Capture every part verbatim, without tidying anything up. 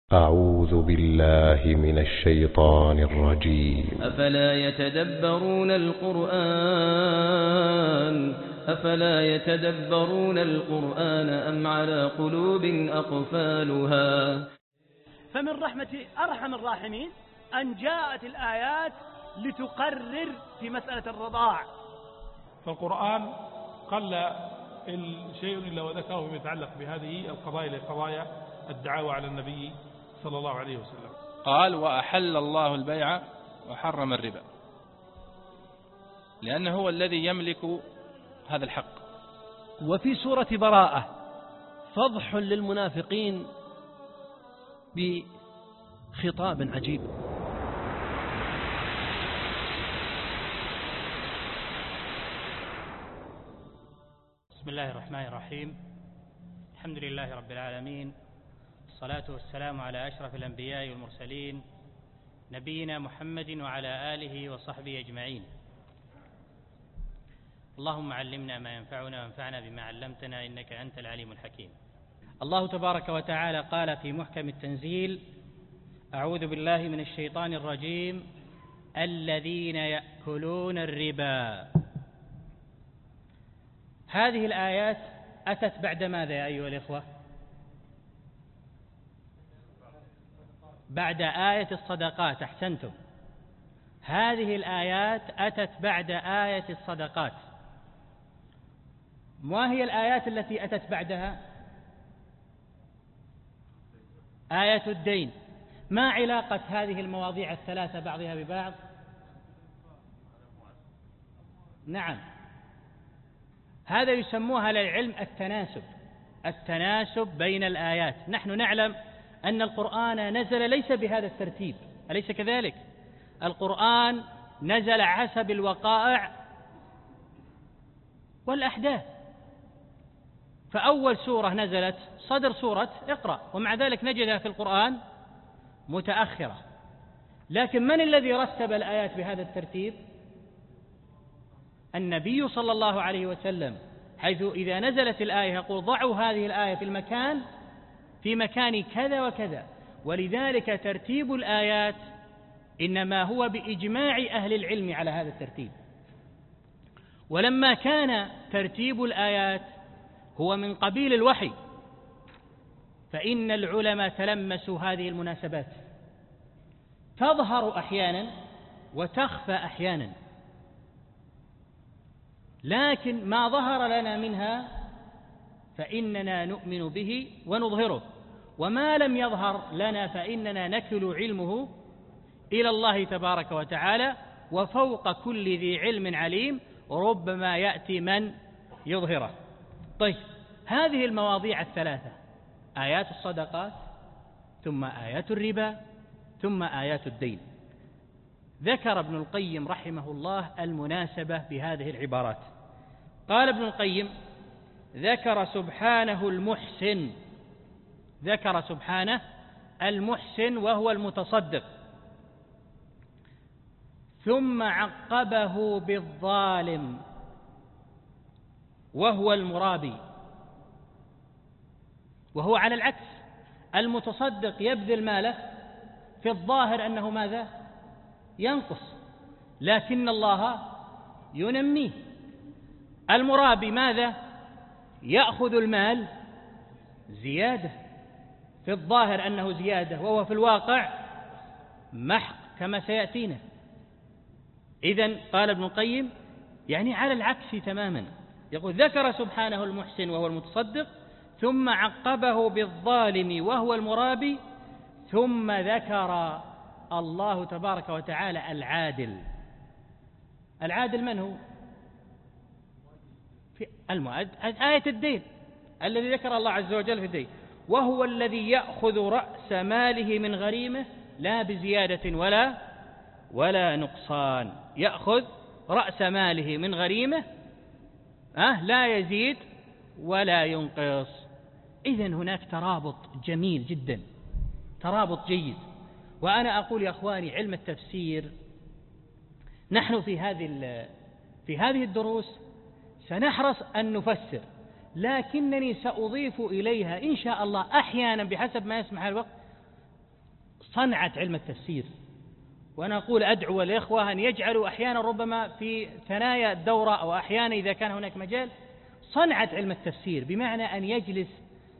أعوذ بالله من الشيطان الرجيم. أفلا يتدبرون القرآن أفلا يتدبرون القرآن أم على قلوب أقفالها. فمن رحمة أرحم الراحمين أن جاءت الآيات لتقرر في مسألة الرضاع. فالقرآن قل شيء إلا وذكره فيما يتعلق بهذه القضايا لقضايا الدعاوى على النبي صلى الله عليه وسلم. قال: وأحل الله البيع وحرم الربا، لأنه هو الذي يملك هذا الحق. وفي سورة براءة فضح للمنافقين بخطاب عجيب. بسم الله الرحمن الرحيم. الحمد لله رب العالمين، الصلاة والسلام على أشرف الأنبياء والمرسلين نبينا محمد وعلى آله وصحبه أجمعين. اللهم علمنا ما ينفعنا وانفعنا بما علمتنا إنك أنت العليم الحكيم. الله تبارك وتعالى قال في محكم التنزيل: أعوذ بالله من الشيطان الرجيم الذين يأكلون الربا. هذه الآيات أتت بعد ماذا يا أيها الإخوة؟ بعد آية الصدقات. أحسنتم، هذه الآيات أتت بعد آية الصدقات. ما هي الآيات التي أتت بعدها؟ آية الدين. ما علاقة هذه المواضيع الثلاثة بعضها ببعض؟ نعم، هذا يسموها للعلم التناسب، التناسب بين الآيات. نحن نعلم أن القرآن نزل ليس بهذا الترتيب، أليس كذلك؟ القرآن نزل حسب الوقائع والأحداث. فأول سورة نزلت صدر سورة اقرأ، ومع ذلك نجدها في القرآن متأخرة. لكن من الذي رتب الآيات بهذا الترتيب؟ النبي صلى الله عليه وسلم، حيث إذا نزلت الآية يقول: ضعوا هذه الآية في المكان في مكان كذا وكذا. ولذلك ترتيب الآيات إنما هو بإجماع أهل العلم على هذا الترتيب. ولما كان ترتيب الآيات هو من قبيل الوحي، فإن العلماء تلمسوا هذه المناسبات، تظهر أحيانا وتخفى أحيانا، لكن ما ظهر لنا منها فإننا نؤمن به ونظهره، وما لم يظهر لنا فإننا نكل علمه إلى الله تبارك وتعالى، وفوق كل ذي علم عليم، ربما يأتي من يظهره. طيب، هذه المواضيع الثلاثة: آيات الصدقات، ثم آيات الربا، ثم آيات الدين. ذكر ابن القيم رحمه الله المناسبة بهذه العبارات. قال ابن القيم: ذكر سبحانه المحسن ذكر سبحانه المحسن وهو المتصدق، ثم عقبه بالظالم وهو المرابي. وهو على العكس، المتصدق يبذل ماله في الظاهر أنه ماذا؟ ينقص، لكن الله ينميه. المرابي ماذا؟ يأخذ المال زيادة، في الظاهر أنه زيادة وهو في الواقع محق كما سيأتينا. إذن قال ابن القيم يعني على العكس تماما. يقول: ذكر سبحانه المحسن وهو المتصدق، ثم عقبه بالظالم وهو المرابي، ثم ذكر الله تبارك وتعالى العادل. العادل من هو؟ في المؤد آية الدين، الذي ذكر الله عز وجل في الدين: وهو الذي يأخذ رأس ماله من غريمه لا بزيادة ولا ولا نقصان. يأخذ رأس ماله من غريمه أه لا يزيد ولا ينقص. إذن هناك ترابط جميل جدا، ترابط جيد. وأنا أقول يا أخواني، علم التفسير نحن في هذه في هذه الدروس سنحرص أن نفسر، لكنني سأضيف إليها إن شاء الله أحيانا بحسب ما يسمح الوقت صنعة علم التفسير. وأنا أقول أدعو الإخوة أن يجعلوا أحيانا ربما في ثنايا الدورة أو أحيانا إذا كان هناك مجال صنعة علم التفسير، بمعنى أن يجلس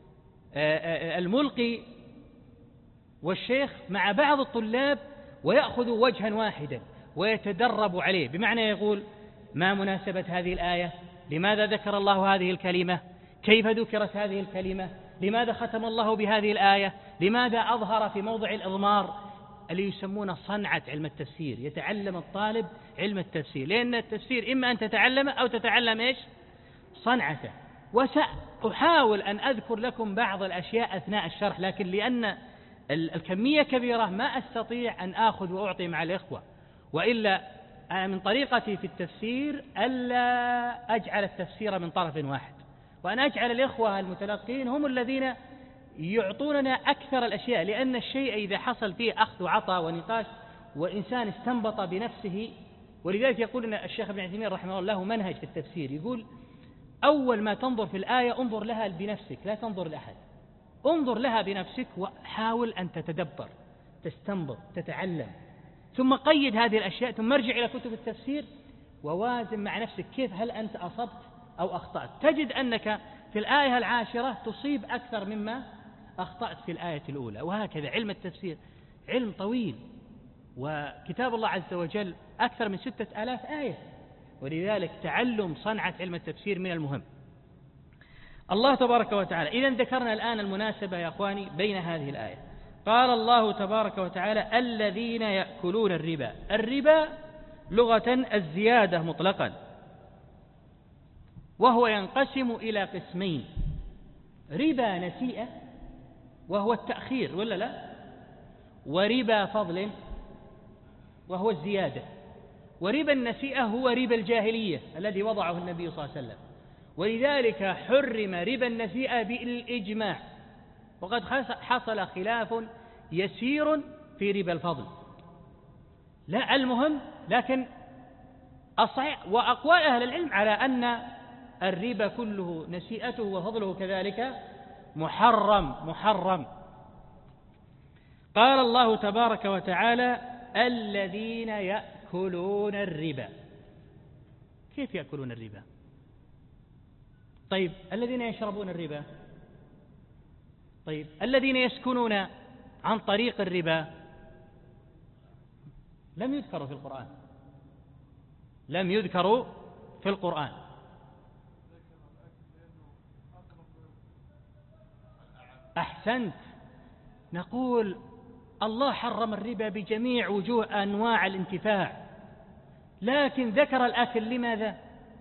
الملقي والشيخ مع بعض الطلاب ويأخذوا وجها واحدا ويتدربوا عليه، بمعنى يقول ما مناسبة هذه الآية، لماذا ذكر الله هذه الكلمة، كيف ذكرت هذه الكلمة، لماذا ختم الله بهذه الآية، لماذا أظهر في موضع الإضمار، اللي يسمونه صنعة علم التفسير. يتعلم الطالب علم التفسير، لأن التفسير إما أن تتعلم أو تتعلم إيش؟ صنعته. وسأحاول أن أذكر لكم بعض الأشياء أثناء الشرح، لكن لأن الكمية كبيرة ما أستطيع أن آخذ وأعطي مع الإخوة، وإلا أنا من طريقتي في التفسير ألا أجعل التفسير من طرف واحد، وأن أجعل الإخوة المتلقين هم الذين يعطوننا أكثر الأشياء، لأن الشيء إذا حصل فيه أخذ وعطاء ونقاش وإنسان استنبط بنفسه. ولذلك يقول لنا الشيخ ابن عثيمين رحمه الله منهج في التفسير، يقول أول ما تنظر في الآية انظر لها بنفسك، لا تنظر لأحد، انظر لها بنفسك وحاول أن تتدبر، تستنبط، تتعلم، ثم قيد هذه الأشياء، ثم ارجع إلى كتب التفسير ووازن مع نفسك كيف هل أنت أصبت أو أخطأت. تجد أنك في الآية العاشرة تصيب أكثر مما أخطأت في الآية الأولى. وهكذا علم التفسير علم طويل، وكتاب الله عز وجل أكثر من ستة آلاف آية، ولذلك تعلم صنعة علم التفسير من المهم. الله تبارك وتعالى إذن ذكرنا الآن المناسبة يا أخواني بين هذه الآية. قال الله تبارك وتعالى الذين يأكلون الربا. الربا لغة الزيادة مطلقا، وهو ينقسم إلى قسمين: ربا نسيئة وهو التأخير ولا لا، وربا فضل وهو الزيادة. وربا النسيئة هو ربا الجاهلية الذي وضعه النبي صلى الله عليه وسلم، ولذلك حرم ربا النسيئة بالإجماع. وقد حصل خلاف يسير في ربا الفضل، لا المهم، لكن الصحيح وأقوال أهل العلم على أن الربا كله نسيئته وفضله كذلك محرم محرم. قال الله تبارك وتعالى الذين يأكلون الربا. كيف يأكلون الربا؟ طيب الذين يشربون الربا؟ طيب الذين يسكنون عن طريق الربا؟ لم يذكروا في القرآن، لم يذكروا في القرآن. أحسنت، نقول الله حرم الربا بجميع وجوه أنواع الانتفاع، لكن ذكر الأكل لماذا؟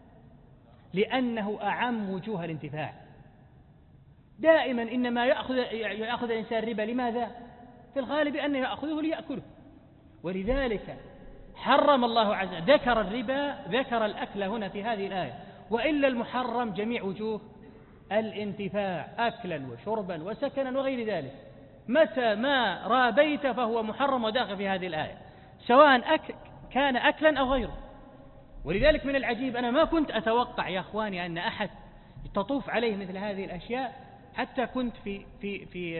لأنه أعم وجوه الانتفاع. دائما إنما يأخذ, يأخذ الإنسان الربا لماذا؟ في الغالب أنه يأخذه ليأكله، ولذلك حرم الله عز وجل ذكر الربا، ذكر الأكل هنا في هذه الآية، وإلا المحرم جميع وجوه الانتفاع، أكلا وشربا وسكنا وغير ذلك. متى ما رابيت فهو محرم وداخل في هذه الآية، سواء أكل كان أكلا أو غيره. ولذلك من العجيب أنا ما كنت أتوقع يا أخواني أن أحد تطوف عليه مثل هذه الأشياء. حتى كنت في في في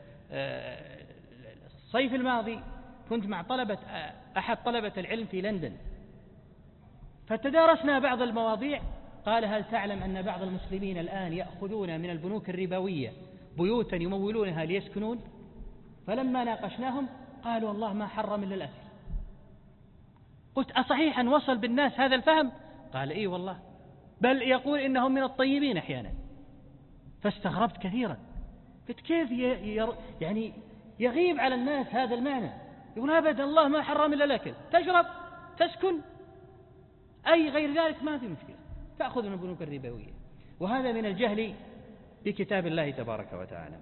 الصيف الماضي كنت مع طلبة أحد طلبة العلم في لندن، فتدارسنا بعض المواضيع. قال هل تعلم أن بعض المسلمين الآن يأخذون من البنوك الربوية بيوتا يمولونها ليسكنون؟ فلما ناقشناهم قالوا والله ما حرم إلا الأكل. قلت أصحيح أن وصل بالناس هذا الفهم؟ قال إيه والله، بل يقول إنهم من الطيبين أحيانا. فاستغربت كثيرا، قلت كيف يعني يغيب على الناس هذا المعنى؟ يقول أبدا الله ما حرم إلا الأكل، تشرب تسكن أي غير ذلك ما في مشكلة، تأخذ من البنوك الربوية. وهذا من الجهل بكتاب الله تبارك وتعالى.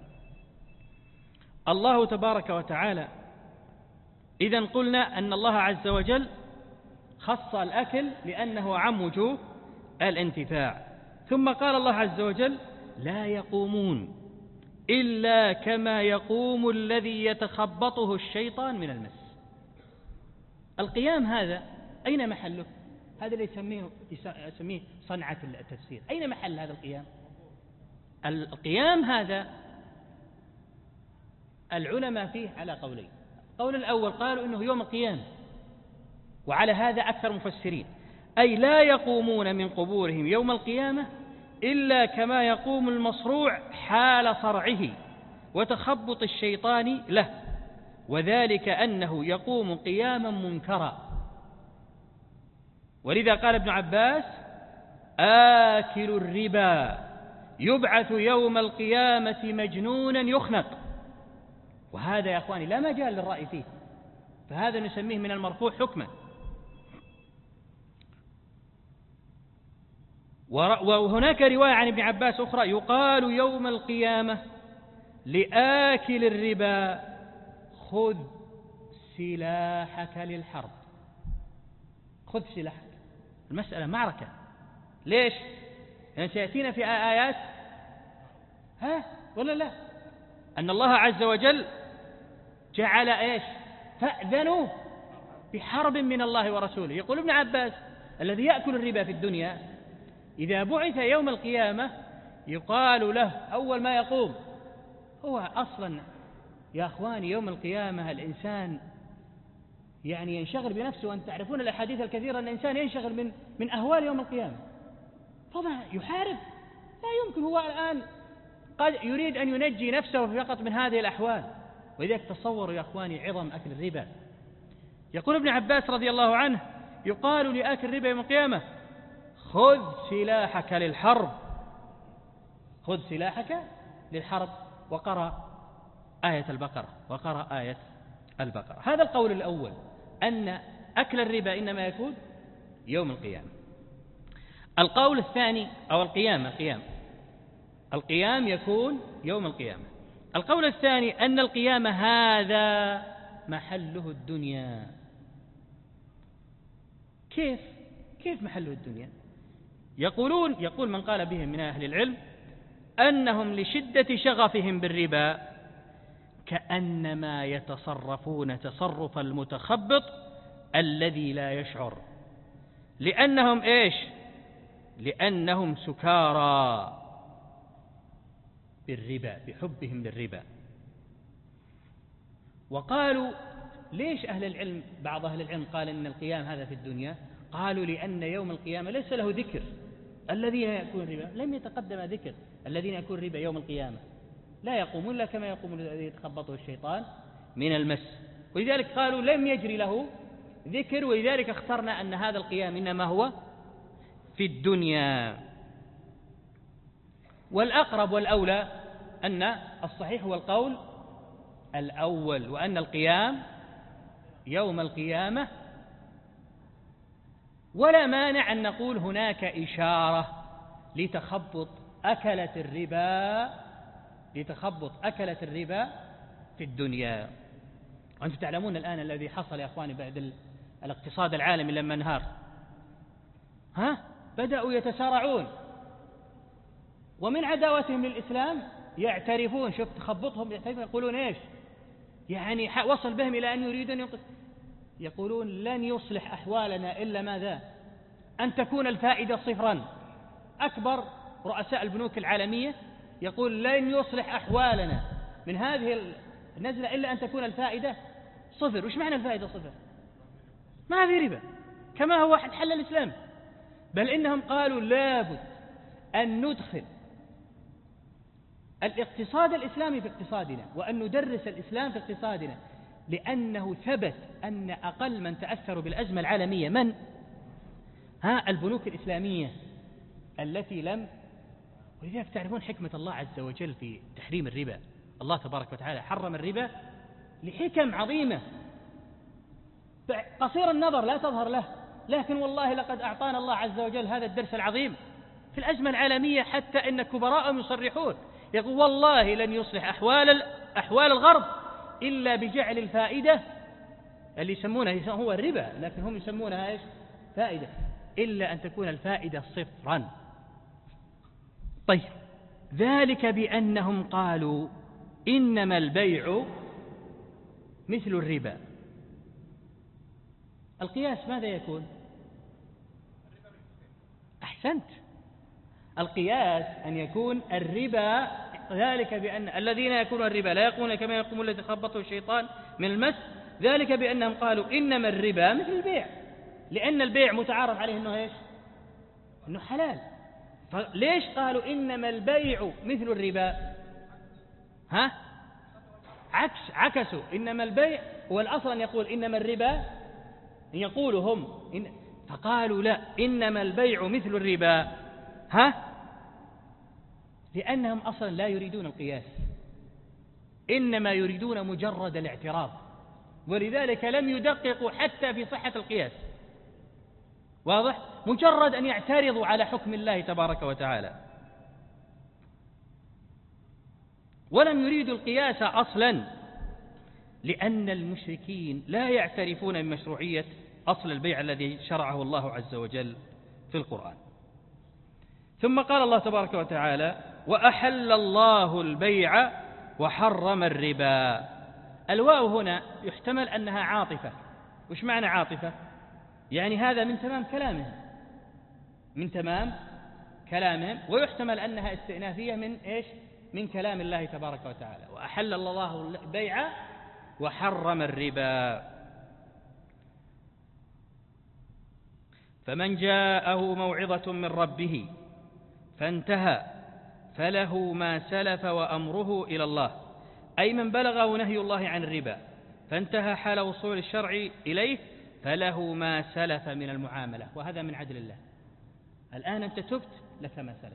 الله تبارك وتعالى إذن قلنا أن الله عز وجل خص الأكل لأنه عم وجوه الانتفاع. ثم قال الله عز وجل لا يقومون إلا كما يقوم الذي يتخبطه الشيطان من المس. القيام هذا أين محله؟ هذا اللي يسميه, يسميه صنعة التفسير. أين محل هذا القيام؟ القيام هذا العلماء فيه على قولين. القول الأول قالوا إنه يوم القيامة، وعلى هذا أكثر مفسرين، أي لا يقومون من قبورهم يوم القيامة إلا كما يقوم المصروع حال صرعه وتخبط الشيطان له، وذلك أنه يقوم قياما منكرا. ولذا قال ابن عباس: آكل الربا يبعث يوم القيامة مجنونا يخنق. وهذا يا أخواني لا مجال للرأي فيه، فهذا نسميه من المرفوع حكما. وهناك رواية عن ابن عباس أخرى: يقال يوم القيامة لآكل الربا خذ سلاحك للحرب. خذ سلاحك، المسألة معركة. ليش؟ لأن سيأتينا في آيات ها ولا لا أن الله عز وجل جعل إيش؟ فأذنوا بحرب من الله ورسوله. يقول ابن عباس: الذي يأكل الربا في الدنيا إذا بعث يوم القيامة يقال له أول ما يقوم، هو أصلا يا أخواني يوم القيامة الإنسان يعني ينشغل بنفسه، وأن تعرفون الأحاديث الكثيرة أن الإنسان ينشغل من من أهوال يوم القيامة، طبعا يحارب، لا يمكن، هو الآن قد يريد أن ينجي نفسه فقط من هذه الأحوال. ولذلك تصوروا يا أخواني عظم أكل الربا. يقول ابن عباس رضي الله عنه: يقال لآكل الربا يوم القيامة خذ سلاحك للحرب، خذ سلاحك للحرب. وقرأ آية البقرة وقرأ آية البقرة. هذا القول الأول، أن أكل الربا إنما يكون يوم القيامة. القول الثاني أو القيامة القيام القيام يكون يوم القيامة. القول الثاني أن القيامة هذا محله الدنيا. كيف كيف محله الدنيا؟ يقولون يقول من قال بهم من أهل العلم أنهم لشدة شغفهم بالربا كأنما يتصرفون تصرف المتخبط الذي لا يشعر، لأنهم إيش؟ لأنهم سكارى بالربا، بحبهم للربا. وقالوا ليش أهل العلم بعض أهل العلم قال إن القيام هذا في الدنيا؟ قالوا لأن يوم القيامة ليس له ذكر. الذين يأكلون الربا لم يتقدم ذكر، الذين يأكلون الربا يوم القيامة لا يقومون إلا كما يقوم الذي يتخبطه الشيطان من المس، ولذلك قالوا لم يجري له ذكر، ولذلك اخترنا أن هذا القيام إنما هو في الدنيا. والأقرب والأولى أن الصحيح هو القول الأول، وأن القيام يوم القيامة. ولا مانع أن نقول هناك إشارة لتخبط أكلة الربا لتخبط أكلة الربا في الدنيا. وأنتم تعلمون الآن الذي حصل يا أخواني بعد الاقتصاد العالمي لما انهار، ها بدأوا يتسارعون، ومن عداوتهم للإسلام يعترفون، شوف تخبطهم، يقولون إيش يعني وصل بهم إلى أن يريدون ينقذ، يقولون لن يصلح أحوالنا إلا ماذا؟ أن تكون الفائدة صفرا. أكبر رؤساء البنوك العالمية يقول لن يصلح أحوالنا من هذه النزلة إلا أن تكون الفائدة صفر. وش معنى الفائدة صفر؟ ما في ربا كما هو حل الإسلام، بل إنهم قالوا لابد أن ندخل الاقتصاد الإسلامي في اقتصادنا، وأن ندرس الإسلام في اقتصادنا، لأنه ثبت أن أقل من تأثروا بالأزمة العالمية من؟ ها البنوك الإسلامية التي لم. ولذلك تعرفون حكمة الله عز وجل في تحريم الربا. الله تبارك وتعالى حرم الربا لحكم عظيمة قصير النظر لا تظهر له، لكن والله لقد أعطانا الله عز وجل هذا الدرس العظيم في الأزمة العالمية، حتى إن كبراءهم يصرحون يقول والله لن يصلح أحوال أحوال الغرب إلا بجعل الفائدة اللي يسمونها هو الربا، لكن هم يسمونها إيش؟ فائدة، إلا أن تكون الفائدة صفرا. طيب، ذلك بأنهم قالوا إنما البيع مثل الربا. القياس ماذا يكون؟ أحسنت، القياس أن يكون الربا، ذلك بأن الذين يكونون الربا لا يقومون كما يقوم الذي خبطه الشيطان من المس، ذلك بأنهم قالوا إنما الربا مثل البيع، لأن البيع متعارف عليه أنه إيش؟ أنه حلال. فليش قالوا إنما البيع مثل الربا؟ ها؟ عكس عكسوا، إنما البيع هو الأصل أن يقول إنما الربا، يقولوا هم إن فقالوا لا، إنما البيع مثل الربا. ها؟ لأنهم أصلا لا يريدون القياس، إنما يريدون مجرد الاعتراض، ولذلك لم يدققوا حتى في صحة القياس. واضح؟ مجرد أن يعترضوا على حكم الله تبارك وتعالى، ولم يريدوا القياس أصلا، لأن المشركين لا يعترفون بمشروعية أصل البيع الذي شرعه الله عز وجل في القرآن. ثم قال الله تبارك وتعالى: وأحل الله البيع وحرم الربا. الواو هنا يحتمل أنها عاطفة. وش معنى عاطفة؟ يعني هذا من تمام كلامهم، من تمام كلامهم، ويحتمل أنها استئنافية من إيش؟ من كلام الله تبارك وتعالى. وأحل الله البيع وحرم الربا. فمن جاءه موعظة من ربه فانتهى فله ما سلف وأمره إلى الله، أي من بلغه نهي الله عن الربا فانتهى حال وصول الشرع إليه فله ما سلف من المعاملة، وهذا من عدل الله. الآن أنت تبت، لك ما سلف،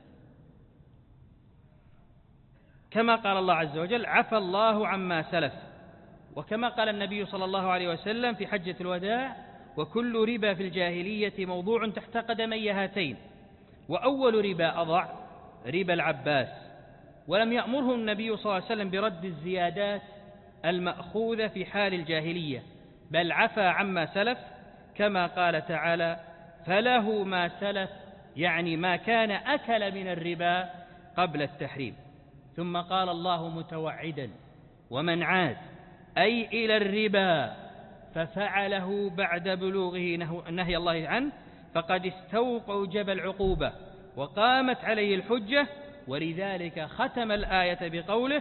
كما قال الله عز وجل: عفى الله عما سلف. وكما قال النبي صلى الله عليه وسلم في حجة الوداع: وكل ربا في الجاهلية موضوع تحت قدمي هاتين، وأول ربا أضع ربا العباس. ولم يأمره النبي صلى الله عليه وسلم برد الزيادات المأخوذة في حال الجاهلية، بل عفى عما سلف، كما قال تعالى: فله ما سلف، يعني ما كان أكل من الربا قبل التحريم. ثم قال الله متوعدا: ومن عاد أي إلى الربا ففعله بعد بلوغه نهي الله عنه فقد استوجب العقوبة وقامت عليه الحجة. ولذلك ختم الآية بقوله: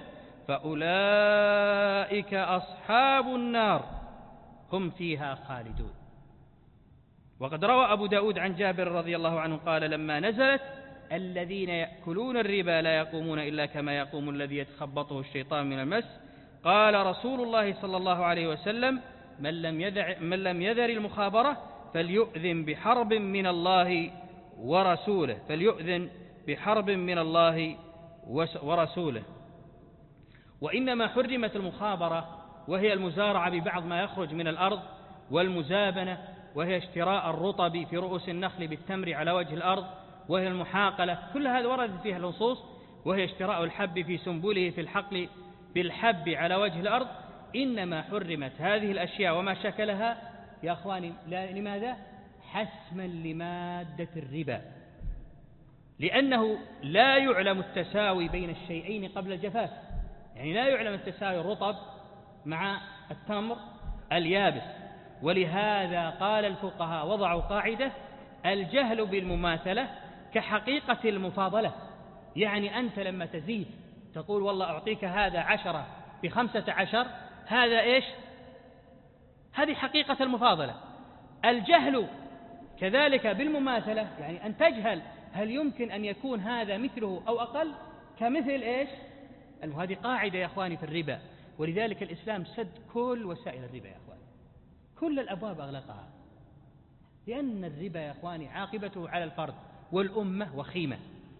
فأولئك أصحاب النار هم فيها خالدون. وقد روى أبو داود عن جابر رضي الله عنه قال: لما نزلت: الذين يأكلون الربا لا يقومون إلا كما يقوم الذي يتخبطه الشيطان من المس، قال رسول الله صلى الله عليه وسلم: من لم يذر, من لم يذر المخابرة فليؤذن بحرب من الله ورسوله فليؤذن بحرب من الله ورسوله. وإنما حرمت المخابرة، وهي المزارعة ببعض ما يخرج من الأرض، والمزابنة، وهي اشتراء الرطب في رؤوس النخل بالتمر على وجه الأرض، وهي المحاقلة، كل هذا وردت فيها النصوص، وهي اشتراء الحب في سنبله في الحقل بالحب على وجه الأرض. إنما حرمت هذه الأشياء وما شكلها يا أخواني لماذا؟ حسما لمادة الربا، لأنه لا يعلم التساوي بين الشيئين قبل الجفاف، يعني لا يعلم التساوي الرطب مع التمر اليابس. ولهذا قال الفقهاء وضعوا قاعدة: الجهل بالمماثلة كحقيقة المفاضلة. يعني أنت لما تزيد تقول والله أعطيك هذا عشرة بخمسة عشر، هذا إيش؟ هذه حقيقة المفاضلة. الجهل كذلك بالمماثلة، يعني أن تجهل هل يمكن أن يكون هذا مثله أو أقل كمثل إيش؟ هذه قاعدة يا أخواني في الربا. ولذلك الإسلام سد كل وسائل الربا يا أخواني، كل الأبواب أغلقها، لأن الربا يا أخواني عاقبته على الفرد والأمة وخيمة.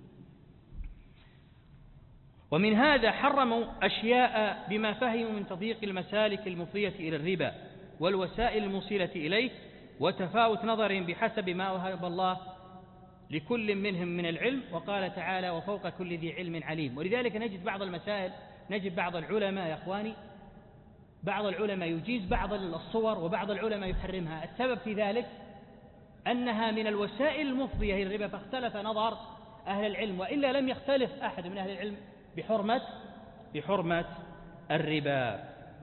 ومن هذا حرموا أشياء بما فهموا من تضييق المسالك المفضية إلى الربا والوسائل الموصلة إليه، وتفاوت نظرهم بحسب ما وهب الله لكل منهم من العلم. وقال تعالى: وفوق كل ذي علم عليم. ولذلك نجد بعض المسائل، نجد بعض العلماء يا أخواني، بعض العلماء يجيز بعض الصور وبعض العلماء يحرمها. السبب في ذلك أنها من الوسائل المفضية إلى الربا، فاختلف نظر أهل العلم، وإلا لم يختلف أحد من أهل العلم بحرمة بحرمة الربا.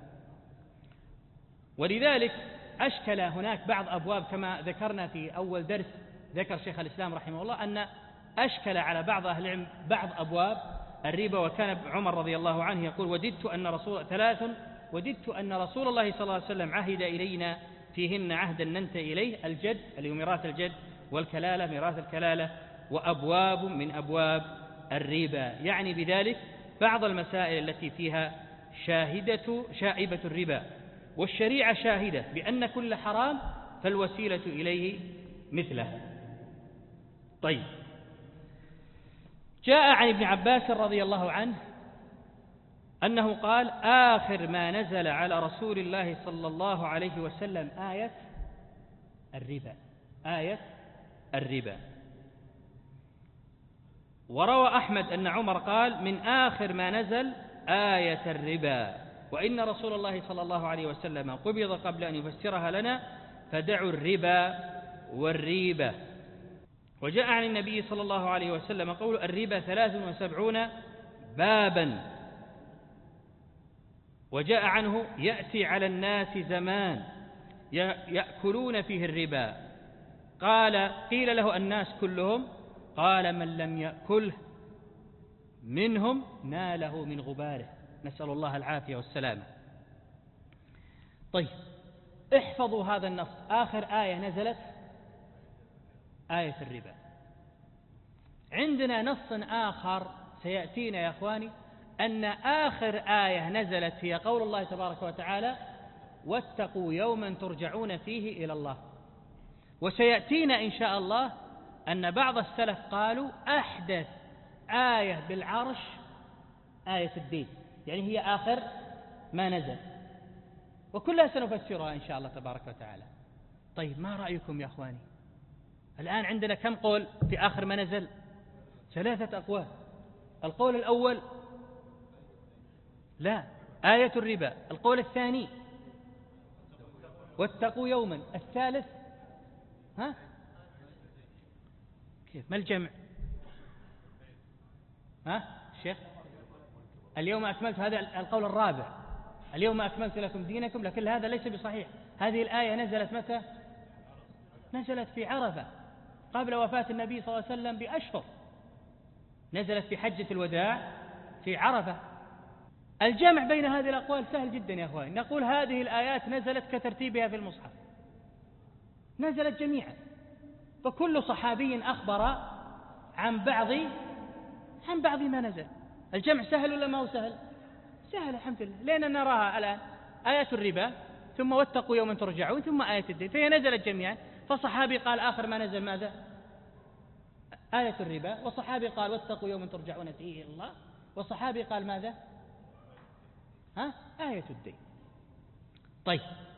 ولذلك أشكل هناك بعض أبواب، كما ذكرنا في أول درس ذكر شيخ الإسلام رحمه الله أن أشكل على بعض أهل العلم بعض أبواب الربا. وكان عمر رضي الله عنه يقول: وددت أن رسول ثلاث وددت أن رسول الله صلى الله عليه وسلم عهد إلينا فيهن عهدا ننتهي إليه: الجد اللي هو ميراث الجد، والكلالة ميراث الكلالة، وأبواب من أبواب الربا، يعني بذلك بعض المسائل التي فيها شاهدة شائبة الربا، والشريعة شاهدة بأن كل حرام فالوسيلة إليه مثله. طيب، جاء عن ابن عباس رضي الله عنه أنه قال: آخر ما نزل على رسول الله صلى الله عليه وسلم آية الربا، آية الربا. وروى أحمد أن عمر قال: من آخر ما نزل آية الربا، وإن رسول الله صلى الله عليه وسلم قبض قبل أن يفسرها لنا، فدعوا الربا والريبة. وجاء عن النبي صلى الله عليه وسلم قول: الربا ثلاث وسبعون بابا. وجاء عنه: يأتي على الناس زمان يأكلون فيه الربا. قال: قيل له: الناس كلهم؟ قال: من لم يأكله منهم ناله من غباره، نسأل الله العافية والسلامة. طيب، احفظوا هذا النص، آخر آية نزلت آية الربا. عندنا نص آخر سيأتينا يا أخواني أن آخر آية نزلت هي قول الله تبارك وتعالى: واتقوا يوما ترجعون فيه إلى الله. وسيأتينا إن شاء الله أن بعض السلف قالوا أحدث آية بالعرش آية الدين، يعني هي آخر ما نزل، وكلها سنفسرها إن شاء الله تبارك وتعالى. طيب، ما رأيكم يا أخواني؟ الآن عندنا كم قول في آخر ما نزل؟ ثلاثة أقوال. القول الأول لا، آية الربا. القول الثاني واتقوا يوما. الثالث ها كيف؟ ما الجمع؟ ها شيخ؟ اليوم أكملت، هذا القول الرابع، اليوم أكملت لكم دينكم، لكن هذا ليس بصحيح. هذه الآية نزلت متى؟ نزلت في عرفة قبل وفاة النبي صلى الله عليه وسلم بأشهر، نزلت في حجة الوداع في عرفة. الجمع بين هذه الأقوال سهل جدا يا أخواني، نقول هذه الآيات نزلت كترتيبها في المصحف، نزلت جميعا، فكل صحابي أخبر عن بعض عن بعض ما نزل. الجمع سهل ولا ما هو سهل؟ سهل الحمد لله، لأننا نراها الآن آية الربا، ثم واتقوا يوما ترجعون، ثم آية الدين، فهي نزلت جميعا. فصحابي قال آخر ما نزل ماذا؟ آية الربا، وصحابي قال واتقوا يوما ترجعون فيه إلى الله، وصحابي قال ماذا؟ ها؟ آية الدين. طيب،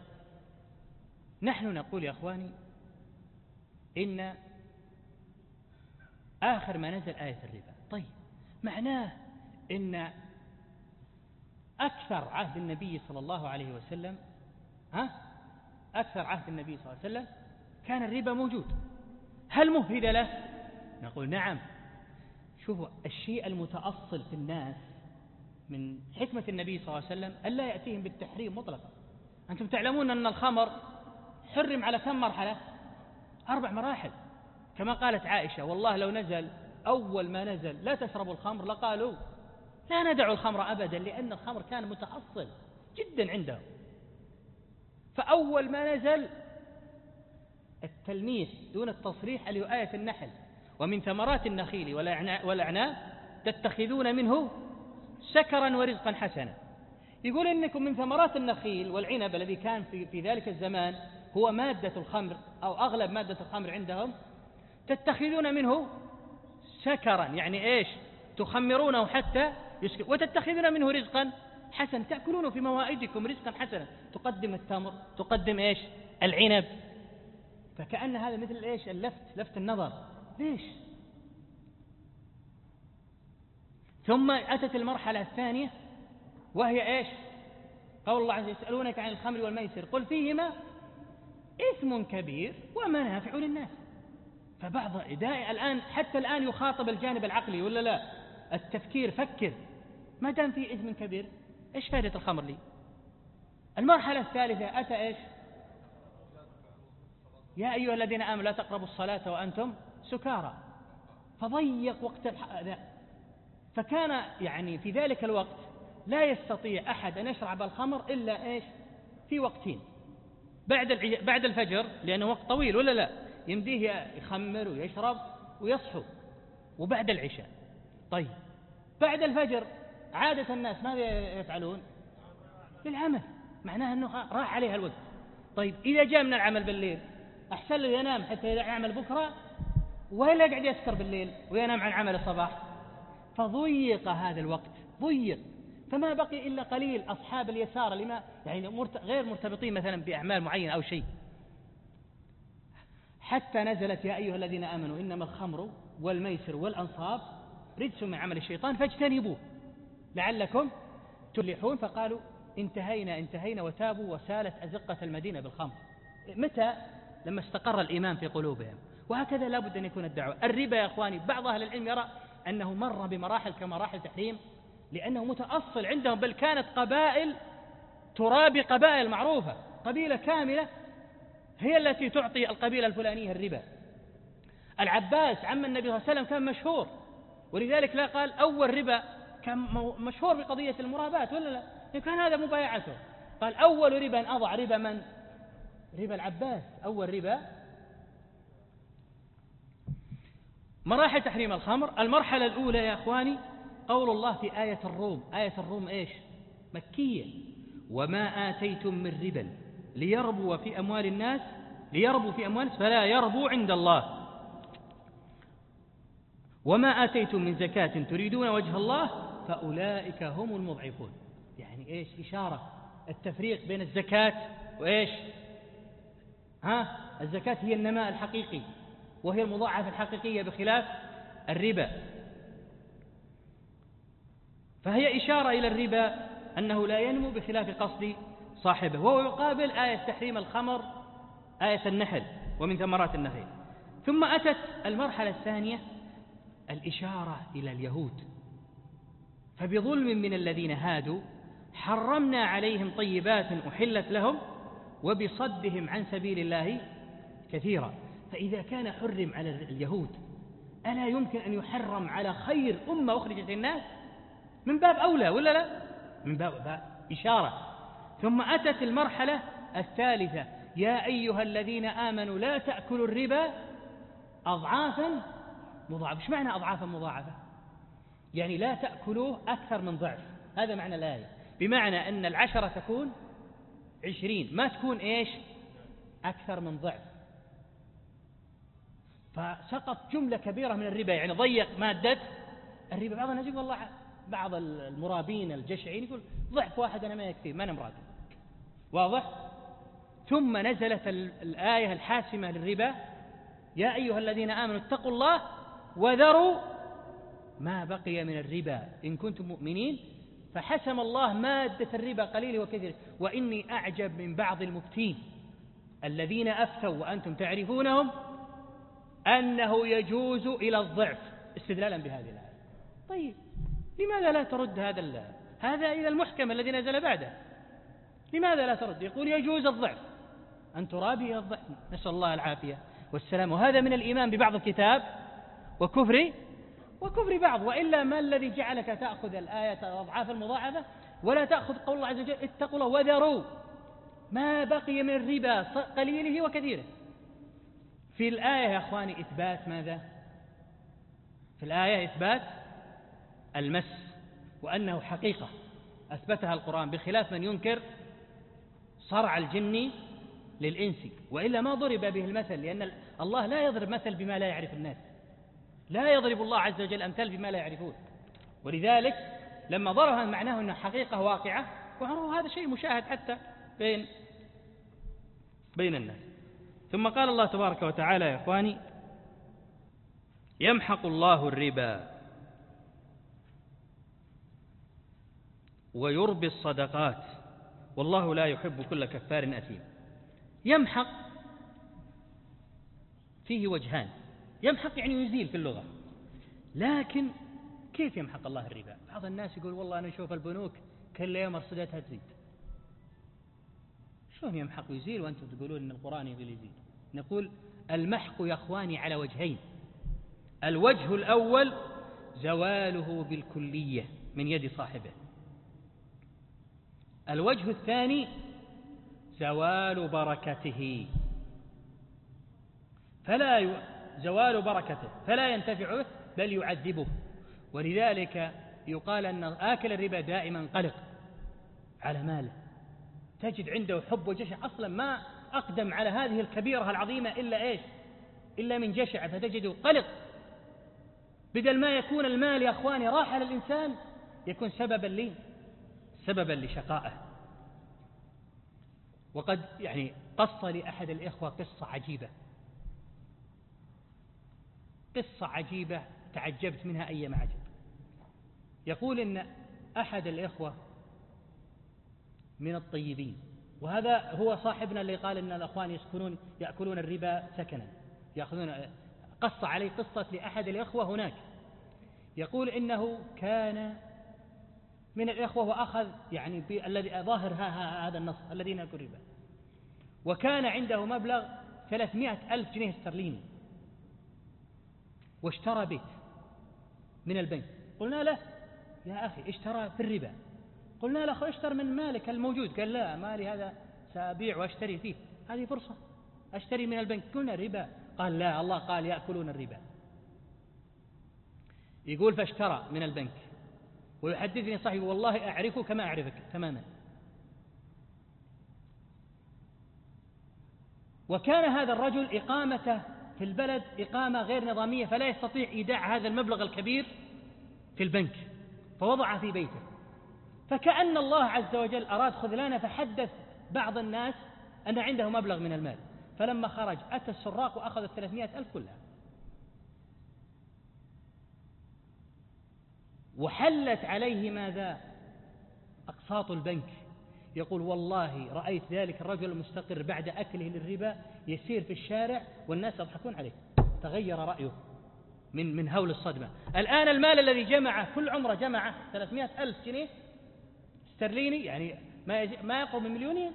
نحن نقول يا أخواني إن آخر ما نزل آية الربا. طيب، معناه إن أكثر عهد النبي صلى الله عليه وسلم ها أكثر عهد النبي صلى الله عليه وسلم كان الربا موجود. هل مهد له؟ نقول نعم. شوفوا، الشيء المتأصل في الناس من حكمة النبي صلى الله عليه وسلم ألا يأتيهم بالتحريم مطلقا. أنتم تعلمون أن الخمر حرم على كم مرحلة؟ أربع مراحل، كما قالت عائشة: والله لو نزل أول ما نزل لا تشربوا الخمر لقالوا لا ندع الخمر أبدا، لأن الخمر كان متأصل جدا عندهم. فأول ما نزل التلميح دون التصريح اللي هو آية النحل: ومن ثمرات النخيل والأعناب تتخذون منه سكرا ورزقا حسنا. يقول إنكم من ثمرات النخيل والعنب الذي كان في, في ذلك الزمان هو مادة الخمر أو أغلب مادة الخمر عندهم، تتخذون منه سكرا، يعني إيش؟ تخمرونه حتى يسكر، وتتخذون منه رزقا حسنا، تأكلونه في موائدكم رزقا حسنا، تقدم التمر، تقدم إيش؟ العنب. فكأن هذا مثل إيش؟ اللفت، لفت النظر. ليش؟ ثم أتت المرحلة الثانية وهي إيش؟ قول الله عز وجل: يسألونك عن الخمر والميسر قل فيهما إثم كبير ومنافع للناس. فبعض إداء الآن حتى الآن يخاطب الجانب العقلي ولا لا؟ التفكير، فكر، ما دام في إثم كبير إيش فائدة الخمر لي؟ المرحلة الثالثة أتى إيش؟ يا أيها الذين آمنوا لا تقربوا الصلاة وأنتم سكارى، فضيق وقت الأداء. فكان يعني في ذلك الوقت لا يستطيع أحد أن يشرب الخمر إلا إيش؟ في وقتين، بعد العي... بعد الفجر لأنه وقت طويل ولا لا، يمديه يخمر ويشرب ويصحو، وبعد العشاء. طيب بعد الفجر عادة الناس ماذا يفعلون؟ للعمل، معناها أنه راح عليها الوقت. طيب إذا جاء من العمل بالليل أحسن له ينام حتى يعمل بكرة، ولا يقعد يسكر بالليل وينام عن عمل الصباح؟ فضيق هذا الوقت، ضيق، فما بقي إلا قليل أصحاب اليسار اللي ما يعني مرت... غير مرتبطين مثلا بأعمال معينة أو شيء، حتى نزلت يا أيها الذين آمنوا إنما الخمر والميسر والأنصاب رجس من عمل الشيطان فاجتنبوه لعلكم تفلحون. فقالوا انتهينا انتهينا وتابوا وسالت أزقة المدينة بالخمر. متى؟ لما استقر الإيمان في قلوبهم. وهكذا لا بد أن يكون الدعوة. الربا يا أخواني بعض أهل العلم يرى أنه مر بمراحل كمراحل تحريم لأنه متأصل عندهم، بل كانت قبائل ترابي قبائل معروفة، قبيلة كاملة هي التي تعطي القبيلة الفلانية الربا. العباس عم النبي صلى الله عليه وسلم كان مشهور، ولذلك لا قال أول ربا، كان مشهور بقضية المرابات ولا لا؟ كان هذا مبايعته. قال أول ربا أضع ربا من؟ ربا العباس، أول ربا. مراحل تحريم الخمر. المرحلة الأولى يا أخواني قول الله في آية الروم. آية الروم إيش؟ مكية. وما آتيتم من ربا ليربو في أموال الناس ليربو في أموال الناس فلا يربو عند الله، وما آتيتم من زكاة تريدون وجه الله فأولئك هم المضعفون. يعني إيش؟ إشارة التفريق بين الزكاة وإيش؟ ها؟ الزكاة هي النماء الحقيقي وهي المضاعفة الحقيقية بخلاف الربا، فهي إشارة إلى الربا أنه لا ينمو بخلاف قصد صاحبه، وهو يقابل آية تحريم الخمر آية النحل ومن ثمرات النخيل. ثم أتت المرحلة الثانية الإشارة إلى اليهود. فبظلم من الذين هادوا حرمنا عليهم طيبات أحلت لهم وبصدهم عن سبيل الله كثيرا. فإذا كان حرم على اليهود ألا يمكن أن يحرم على خير أمة أخرجت للناس؟ من باب أولى ولا لا؟ من باب, باب إشارة. ثم أتت المرحلة الثالثة يا أيها الذين آمنوا لا تأكلوا الربا أضعافا مضاعفة. إيش معنى أضعافا مضاعفة؟ يعني لا تأكلوه أكثر من ضعف، هذا معنى الآية. بمعنى أن العشرة تكون عشرين، ما تكون إيش؟ أكثر من ضعف. فسقط جملة كبيرة من الربا، يعني ضيق مادة الربا. بعض الناس يقول والله بعض المرابين الجشعين يقول ضعف واحد أنا ما يكفي، ما أنا مرابي. واضح؟ ثم نزلت الآية الحاسمة للربا يا أيها الذين آمنوا اتقوا الله وذروا ما بقي من الربا إن كنتم مؤمنين. فحسم الله مادة الربا قليل وكثير. وإني أعجب من بعض المفتين الذين أفتوا وأنتم تعرفونهم أنه يجوز إلى الضعف استدلالا بهذه الآية. طيب لماذا لا ترد هذا هذا إلى المحكم الذي نزل بعده؟ لماذا لا ترد؟ يقول يجوز الضعف، أن ترابي الضعف، نسأل الله العافية والسلام. وهذا من الإيمان ببعض الكتاب وكفر وكفر بعض. وإلا ما الذي جعلك تأخذ الآية الأضعاف المضاعفة ولا تأخذ قول الله عز وجل اتقوا الله وذروا ما بقي من الربا قليله وكثيره؟ في الآية يا أخواني إثبات ماذا؟ في الآية إثبات المس، وأنه حقيقة أثبتها القرآن، بخلاف من ينكر صرع الجن للإنس. وإلا ما ضرب به المثل، لأن الله لا يضرب مثل بما لا يعرف الناس، لا يضرب الله عز وجل أمثال بما لا يعرفون. ولذلك لما ضربها معناه أنها حقيقة واقعة، وهذا شيء مشاهد حتى بين بين الناس. ثم قال الله تبارك وتعالى يا إخواني يمحق الله الربا ويربي الصدقات والله لا يحب كل كفار أثيم. يمحق فيه وجهان، يمحق يعني يزيل في اللغة، لكن كيف يمحق الله الربا؟ بعض الناس يقول والله أنا أشوف البنوك كل يوم رصيدتها تزيد. شلون يمحق ويزيل وأنتم تقولون أن القرآن يقول يزيد؟ نقول المحق يا أخواني على وجهين. الوجه الأول زواله بالكلية من يد صاحبه، الوجه الثاني زوال بركته، فلا ي... زوال بركته فلا ينتفع به بل يعذبه. ولذلك يقال أن آكل الربا دائما قلق على ماله، تجد عنده حب وجشع، أصلا ما أقدم على هذه الكبيرة العظيمة إلا إيش إلا من جشع، فتجده قلق. بدل ما يكون المال يا أخواني راحة للإنسان يكون سببا لي سببا لشقائه. وقد يعني قص لي أحد الإخوة قصة عجيبة قصة عجيبة تعجبت منها أيما عجب. يقول إن أحد الإخوة من الطيبين، وهذا هو صاحبنا اللي قال إن الأخوان يسكنون يأكلون الربا سكنا، يأخذون، قص عليه قصة لأحد الإخوة هناك. يقول إنه كان من الإخوة وأخذ يعني الذي ظاهر هذا النص الذين يأكلون الربا، وكان عنده مبلغ ثلاثمائة ألف جنيه استرليني، واشترى بيت من البنك. قلنا له يا أخي اشترى في الربا. قلنا له أخي اشتر من مالك الموجود. قال لا، مالي هذا سأبيع واشتري فيه، هذه فرصة أشتري من البنك. قلنا ربا. قال لا، الله قال يأكلون الربا. يقول فاشترى من البنك، ويحدثني صاحبي والله أعرفه كما أعرفك تماما. وكان هذا الرجل إقامته في البلد إقامة غير نظامية، فلا يستطيع إيداع هذا المبلغ الكبير في البنك، فوضع في بيته. فكأن الله عز وجل أراد خذلانه، فحدث بعض الناس أن عنده مبلغ من المال. فلما خرج أتى السراق وأخذ الثلاثمائة ألف كلها، وحلت عليه ماذا؟ أقساط البنك. يقول والله رأيت ذلك الرجل المستقر بعد أكله للربا يسير في الشارع والناس يضحكون عليه، تغير رأيه من من هول الصدمة. الآن المال الذي جمعه كل عمره جمعه ثلاثمائة ألف جنيه استرليني، يعني ما ما يقرب من مليونين،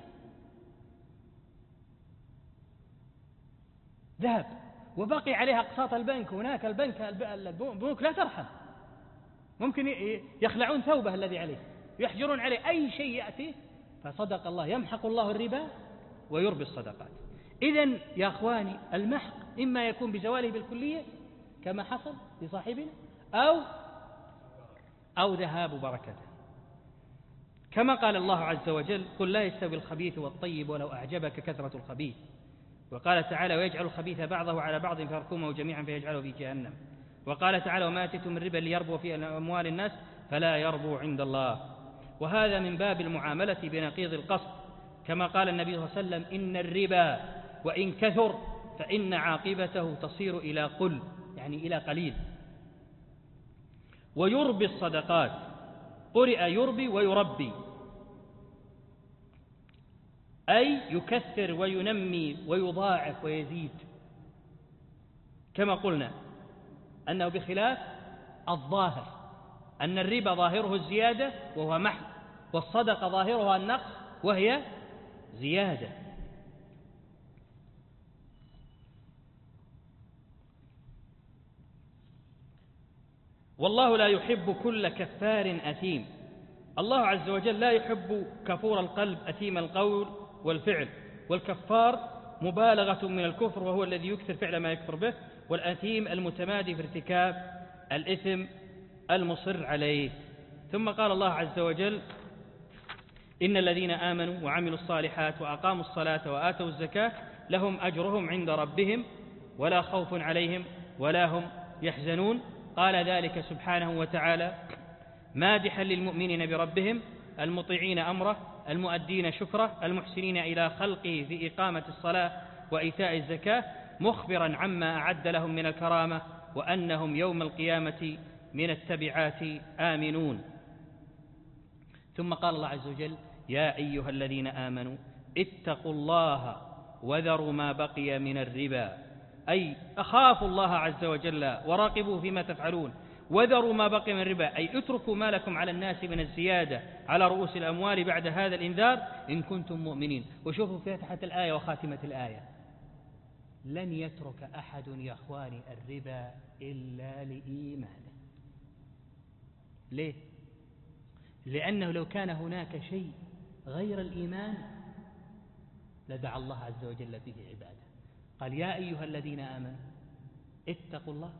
ذهب وبقي عليها أقساط البنك. هناك البنك البنوك لا ترحم، ممكن يخلعون ثوبه الذي عليه، يحجرون عليه أي شيء يأتي. فصدق الله، يمحق الله الربا ويربي الصدقات. إذن يا أخواني المحق إما يكون بزواله بالكلية كما حصل لصاحبنا، أو أو ذهاب بركته، كما قال الله عز وجل قل لا يستوي الخبيث والطيب ولو أعجبك كثرة الخبيث. وقال تعالى ويجعل الخبيث بعضه على بعض فيركمه جميعا فيجعله في جهنم. وقال تعالى وما آتيتم من ربا ليربو في أموال الناس فلا يربو عند الله. وهذا من باب المعاملة بنقيض القصد، كما قال النبي صلى الله عليه وسلم إن الربا وإن كثر فإن عاقبته تصير إلى قل، يعني إلى قليل. ويربي الصدقات، قرئ يربي ويربي، أي يكثر وينمي ويضاعف ويزيد، كما قلنا أنه بخلاف الظاهر أن الربا ظاهره الزيادة وهو محض، والصدقة ظاهرها النقص وهي زيادة. والله لا يحب كل كفار أثيم. الله عز وجل لا يحب كفور القلب أثيم القول والفعل، والكفار مبالغة من الكفر وهو الذي يكثر فعل ما يكفر به، والأثيم المتمادي في ارتكاب الإثم المصر عليه. ثم قال الله عز وجل إن الذين آمنوا وعملوا الصالحات وأقاموا الصلاة وآتوا الزكاة لهم أجرهم عند ربهم ولا خوف عليهم ولا هم يحزنون. قال ذلك سبحانه وتعالى مادحا للمؤمنين بربهم المطيعين أمره المؤدين شكره المحسنين إلى خلقه في إقامة الصلاة وإيتاء الزكاة، مخبرا عما أعد لهم من الكرامة وأنهم يوم القيامة من التبعات آمنون. ثم قال الله عز وجل يا أيها الذين آمنوا اتقوا الله وذروا ما بقي من الربا، أي أخافوا الله عز وجل وراقبوه فيما تفعلون. وذروا ما بقي من الربا أي اتركوا ما لكم على الناس من الزيادة على رؤوس الأموال بعد هذا الإنذار إن كنتم مؤمنين. وشوفوا فاتحة الآية وخاتمة الآية، لن يترك أحد يا أخواني الربا إلا لإيمانه. ليه؟ لأنه لو كان هناك شيء غير الإيمان لدعا الله عز وجل به عباده. قال يا أيها الذين آمنوا اتقوا الله.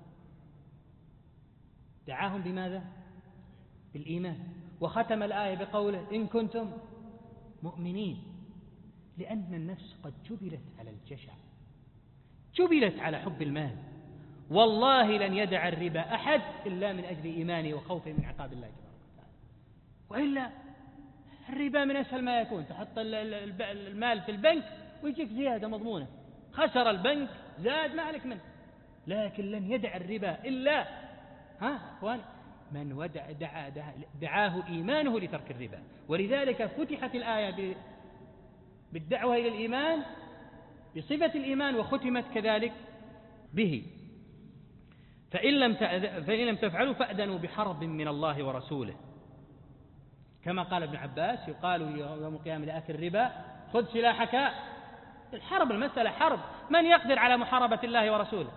دعاهم بماذا؟ بالإيمان. وختم الآية بقوله إن كنتم مؤمنين، لأن النفس قد جبلت على الجشع، جبلت على حب المال. والله لن يدع الربا أحد إلا من أجل إيمانه وخوفه من عقاب الله تبارك وتعالى، وإلا الربا من أسهل ما يكون، تحط المال في البنك ويجيك زيادة مضمونة، خسر البنك زاد ما عليك منه. لكن لن يدع الربا إلا ها أخوان من ودع دعا دعا دعاه إيمانه لترك الربا. ولذلك فتحت الآية بالدعوة إلى الإيمان بصفة الإيمان، وختمت كذلك به. فإن لم فإن لم تفعلوا فأذنوا بحرب من الله ورسوله، كما قال ابن عباس يقال يوم القيامة لآكل الربا خذ سلاحك. الحرب المسألة حرب، من يقدر على محاربة الله ورسوله؟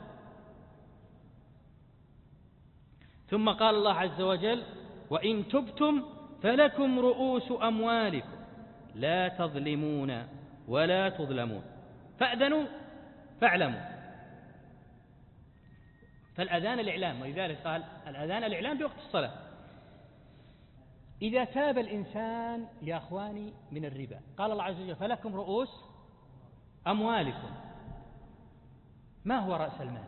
ثم قال الله عز وجل وإن تبتم فلكم رؤوس أموالكم لا تظلمون ولا تظلمون فأذنوا فاعلموا. فالأذان الإعلام، ولذلك قال الأذان الإعلام بوقت الصلاة. إذا تاب الإنسان يا أخواني من الربا، قال الله عز وجل فلكم رؤوس أموالكم. ما هو رأس المال؟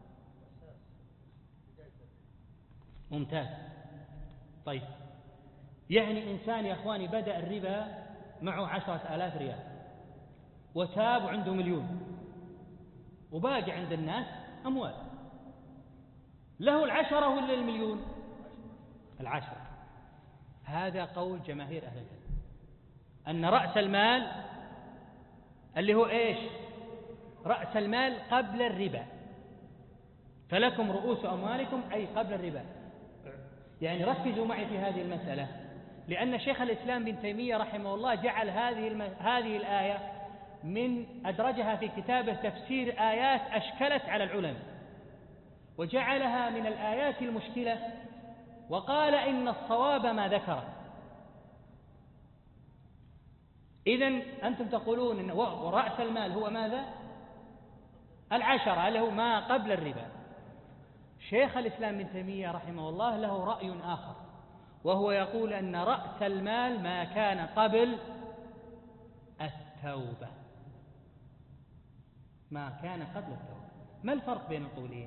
ممتاز. طيب يعني إنسان يا أخواني بدأ الربا معه عشرة آلاف ريال وتاب وعنده مليون وباقي عند الناس أموال، له العشرة ولا المليون؟ العشرة. هذا قول جماهير أهل العلم أن رأس المال اللي هو إيش؟ رأس المال قبل الربا. فلكم رؤوس أموالكم أي قبل الربا. يعني ركزوا معي في هذه المسألة، لأن شيخ الإسلام بن تيمية رحمه الله جعل هذه الم... هذه الآية من أدرجها في كتابه تفسير آيات أشكلت على العلماء، وجعلها من الآيات المشكلة، وقال إن الصواب ما ذكره. إذن أنتم تقولون إن ورأس المال هو ماذا؟ العشرة اللي هو ما قبل الربا. شيخ الإسلام بن تيمية رحمه الله له رأي آخر، وهو يقول أن رأس المال ما كان قبل التوبة، ما كان قبل التوبة. ما الفرق بين القولين؟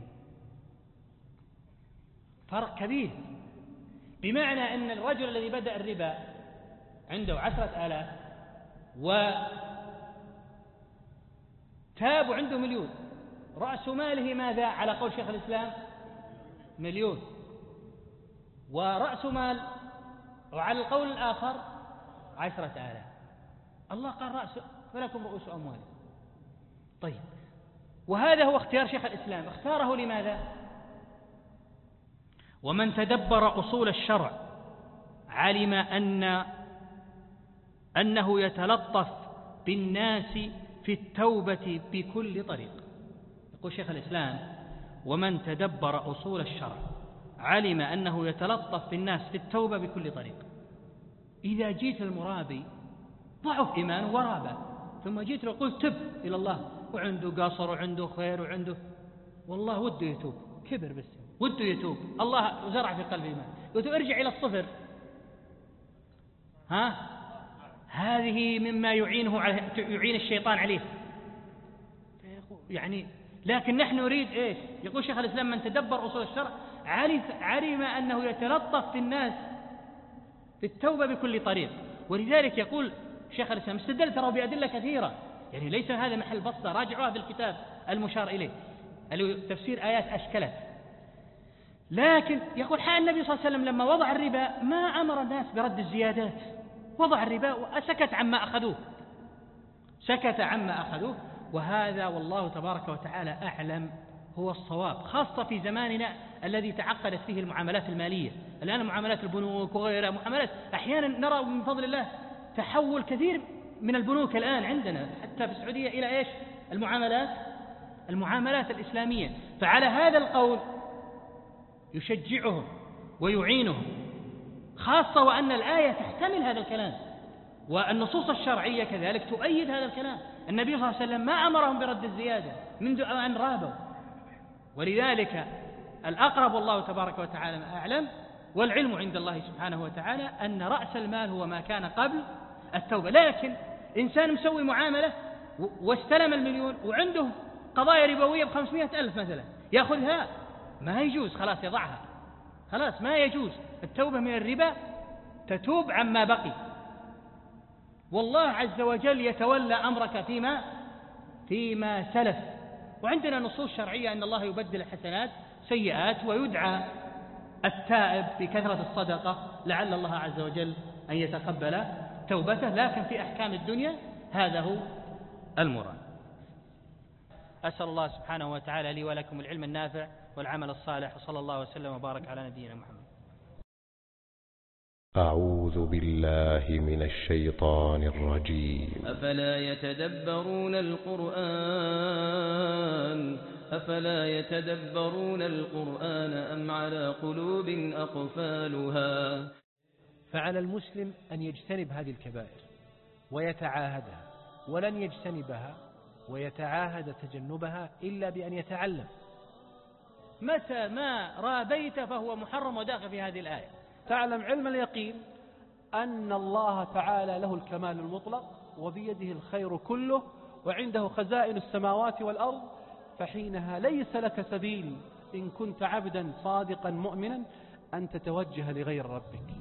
فرق كبير، بمعنى أن الرجل الذي بدأ الربا عنده عشرة آلاف وتاب عنده مليون، رأس ماله ماذا على قول شيخ الإسلام؟ مليون. ورأس مال وعلى القول الآخر عشرة آلاف. الله قال رأس فلكم رؤوس أموالكم. طيب وهذا هو اختيار شيخ الإسلام، اختاره لماذا؟ ومن تدبر أصول الشرع علم أن أنه يتلطف بالناس في التوبة بكل طريق. يقول شيخ الإسلام ومن تدبر أصول الشرع علم أنه يتلطف بالناس في التوبة بكل طريق. إذا جيت المرابي ضعف إيمانه ورابه، ثم جيت له قلت تب إلى الله وعنده قصر وعنده خير وعنده والله وده يتوب، كبر بس وده يتوب، الله زرع في قلبه إيمان، قلت ارجع إلى الصفر، ها هذه مما يعينه على يعين الشيطان عليه. يعني لكن نحن نريد إيش؟ يقول شيخ الإسلام من تدبر أصول الشرع علم أنه يتلطف بالناس في التوبة بكل طريق. ولذلك يقول شيخ الإسلام استدل ترى بأدلة كثيرة، يعني ليس هذا محل بسطة، راجعوها في الكتاب المشار إليه اللي تفسير آيات أشكلت. لكن يقول حال النبي صلى الله عليه وسلم لما وضع الربا ما أمر الناس برد الزيادات، وضع الربا وسكت عما أخذوه، سكت عما أخذوه. وهذا والله تبارك وتعالى أعلم هو الصواب، خاصة في زماننا الذي تعقدت فيه المعاملات المالية. الآن معاملات البنوك وغيرها معاملات أحيانا نرى من فضل الله تحول كثير من البنوك الآن عندنا حتى في السعودية إلى إيش؟ المعاملات المعاملات الإسلامية. فعلى هذا القول يشجعهم ويعينهم، خاصة وأن الآية تحتمل هذا الكلام، والنصوص الشرعية كذلك تؤيد هذا الكلام. النبي صلى الله عليه وسلم ما أمرهم برد الزيادة منذ أن رابوا، ولذلك الأقرب والله تبارك وتعالى ما أعلم، والعلم عند الله سبحانه وتعالى، أن رأس المال هو ما كان قبل التوبة. لكن إنسان مسوي معاملة واستلم المليون وعنده قضايا ربوية بخمسمائة ألف مثلا، يأخذها؟ ما يجوز، خلاص يضعها، خلاص ما يجوز. التوبة من الربا تتوب عما بقي، والله عز وجل يتولى أمرك فيما فيما سلف. وعندنا نصوص شرعية أن الله يبدل الحسنات سيئات، ويدعى التائب في كثرة الصدقة لعل الله عز وجل أن يتقبل توبته. لكن في أحكام الدنيا هذا هو المراد. أسأل الله سبحانه وتعالى لي ولكم العلم النافع والعمل الصالح، وصلى الله وسلم وبارك على نبينا محمد. أعوذ بالله من الشيطان الرجيم. أفلا يتدبرون القرآن أفلا يتدبرون القرآن أم على قلوب أقفالها. فعلى المسلم أن يجتنب هذه الكبائر ويتعاهدها، ولن يجتنبها ويتعاهد تجنبها إلا بأن يتعلم. متى ما رابيت فهو محرم وداخل في هذه الآية. تعلم علم اليقين أن الله تعالى له الكمال المطلق، وبيده الخير كله، وعنده خزائن السماوات والأرض، فحينها ليس لك سبيل إن كنت عبدا صادقا مؤمنا أن تتوجه لغير ربك.